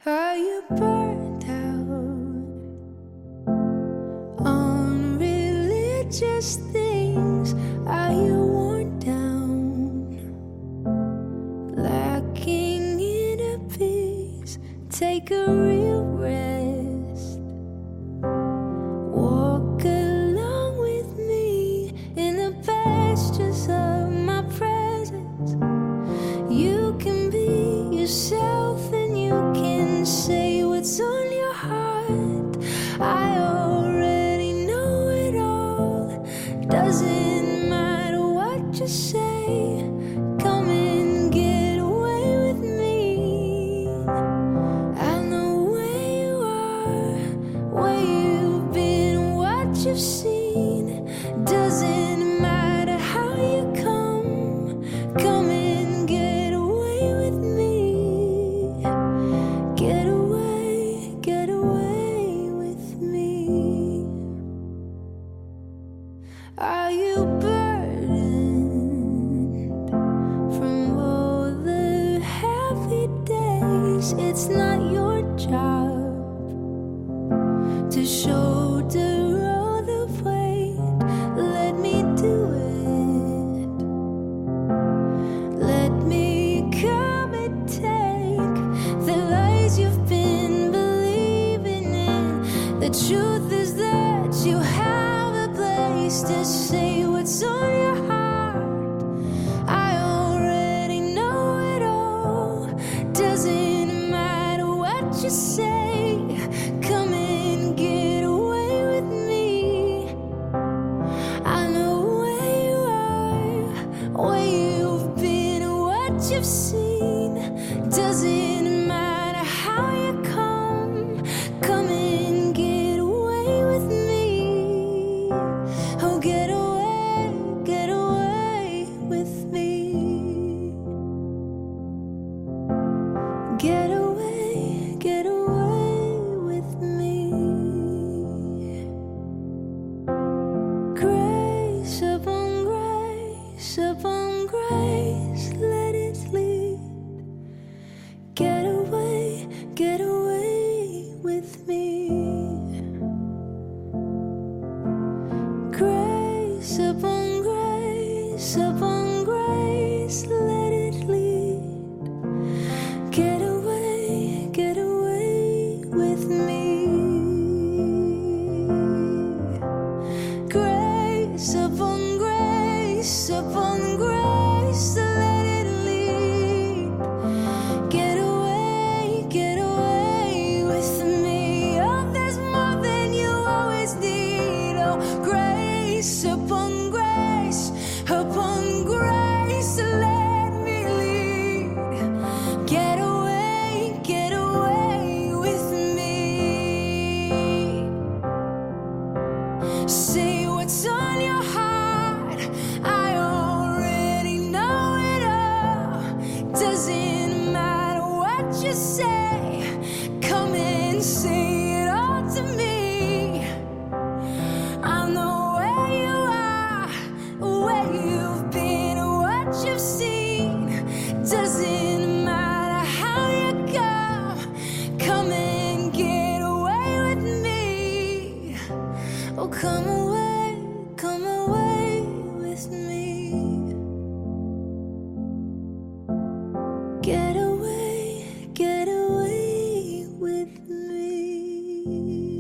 Are you burnt out on religious things? Are you worn down, lacking inner peace? Take a real rest. Walk along with me in the pastures of my presence. You can be yourself and you can say what's on your heart. I already know it all. Doesn't matter what you say. Come and get away with me. I know where you are, where you've been, what you've seen. Doesn't matter how you come. Come and get away with me. Get away with me. Are you burdened from all the heavy days? It's not your job to shoulder all the weight. Let me do it. Let me come and take the lies you've been believing in. The truth is that you have a place to say what's on your heart. I already know it all. Doesn't matter what you say. Come and get away with me. I know where you are, where you've been, what you've seen. Doesn't matter how you come. Come and get away with me. Oh, get away with me. Get away with me. Grace upon grace upon grace, let it lead. Get away with me. Grace upon grace upon grace, let it lead. Get away with me. Grace upon grace upon grace, let it lead. Get away with me. Oh, there's more than you always need. Oh, grace upon grace upon grace, let me lead. Get away with me. Say what's on your heart. I already know it all. Doesn't matter what you say. Come and say it all to me. I know where you are, where you've been, what you've seen. Doesn't matter how you go. Come and get away with me. Oh, come away with me. Get away with me.